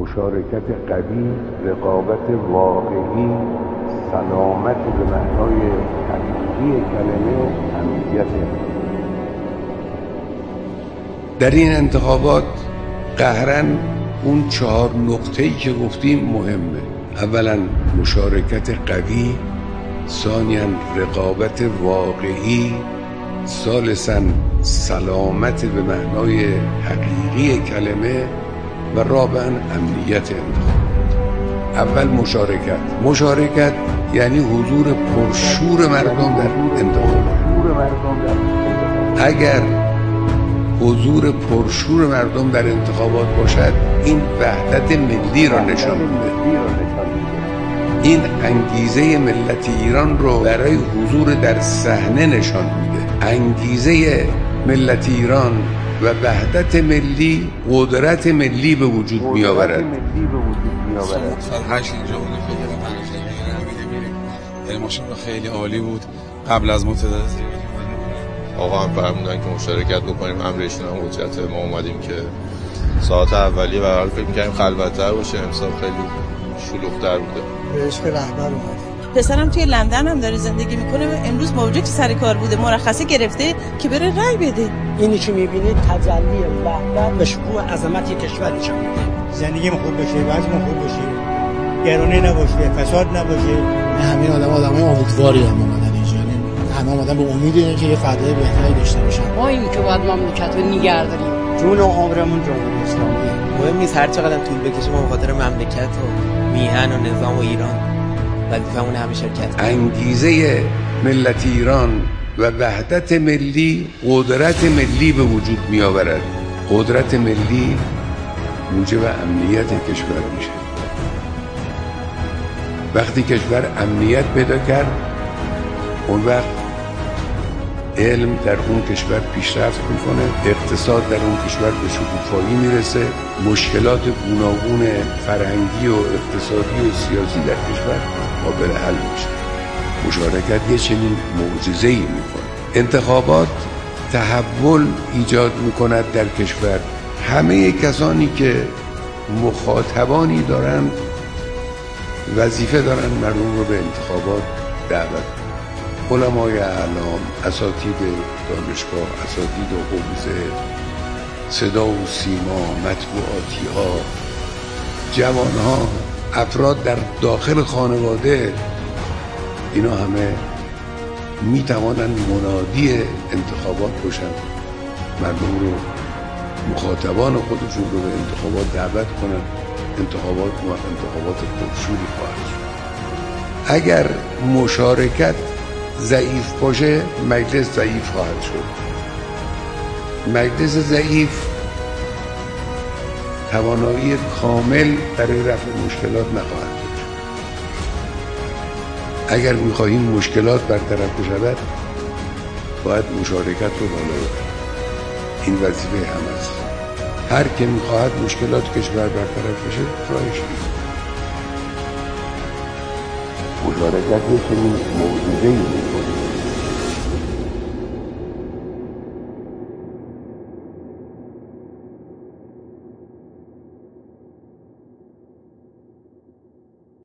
مشارکت قوی، رقابت واقعی، سلامت به معنای حقیقی کلمه، امنیت. در این انتخابات قهراً اون 4 نقطه‌ای که گفتیم مهمه. اولا مشارکت قوی، ثانیاً رقابت واقعی، ثالثاً سلامت به معنای حقیقی کلمه و رابعاً امنیت انتخابات. اول مشارکت یعنی حضور پرشور مردم در انتخابات. اگر حضور پرشور مردم در انتخابات باشد، این وحدت ملی را نشان میده. این انگیزه ملت ایران رو برای حضور در صحنه نشان میده. انگیزه ملت ایران و وحدت ملی، قدرت ملی به وجود میآورد. فرهش اینجا بود که ماشین خیلی عالی بود. قبل از متعدد آقا هم فرمودن که مشارکت بکنیم، امرشون هم حجت ما اومدیم که ساعت اولیه و فکر می‌کردیم خلوت‌تر باشه، امسال خیلی شلوغ‌تر بوده. به عشق رهبر اومد. پسرم توی لندن هم داره زندگی میکنه، امروز موجود سر کار بوده، مرخصی گرفته که بره رای بده. اینی که میبینید تجلی وحدت و شکوه عظمت کشور نشون میده. زندگیم خوب بشه، وضعم خوب بشه، گرانی نباشه، فساد نباشه. همین آدمای امیدواری هم اومدن اینجا. همه اومدن به امید اینه که یه فردای بهتری داشته باشن. ما این که باید مملکت رو نگه داریم. جون و عمرمون جمهوری اسلامی. مهم نیست هر چقدر طول بکشه، ما به خاطر مملکت و میهن و نظام و ایران وظیفمون همه شرکت. انگیزه ملت ایران و وحدت ملی، قدرت ملی به وجود می آورد. قدرت ملی موجب امنیت کشور میشه. وقتی کشور امنیت پیدا کرد، اون وقت علم در اون کشور پیشرفت میکنه، اقتصاد در اون کشور به شکوفایی میرسه، مشکلات گوناگون فرهنگی و اقتصادی و سیاسی در کشور قابل حل میشه. مشارکت یه چنین معجزه‌ای میکنه. انتخابات تحول ایجاد میکند در کشور. همه کسانی که مخاطبانی دارند وظیفه دارند مردم رو به انتخابات دعوت کنند. علمای اعلام، اساتید دانشگاه، اساتید حوزه، صدا و سیما، مطبوعاتی ها، جوان ها، افراد در داخل خانواده، اینا همه می توانند منادی انتخابات باشند، مردم رو، مخاطبان خودشون رو به انتخابات دعوت کنند. انتخابات پرشوری خواهد شد. اگر مشارکت ضعیف باشه، مجلس ضعیف خواهد شد. مجلس ضعیف توانایی کامل برای رفع مشکلات نخواهد داشت. اگر می‌خواهیم مشکلات برطرف بشود، باید مشارکت رو بالا ببریم. این وظیفه همه است. هر که می‌خواهد مشکلات کشور برطرف بشه، راهش اینه. مشارکت یه چنین موجوده‌ای می‌کنه.